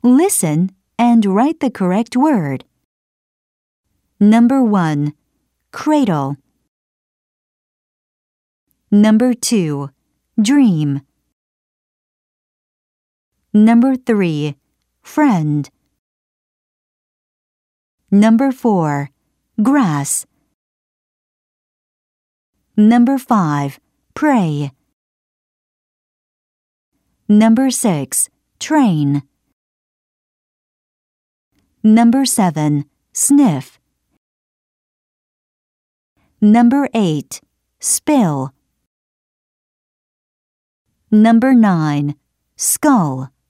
Listen and write the correct word. Number 1. Cradle. Number 2. Dream. Number 3. Friend. Number 4. Grass. Number 5. Pray. Number 6. Train. Number 7. Sniff. Number 8. Spill. Number 9. Skull.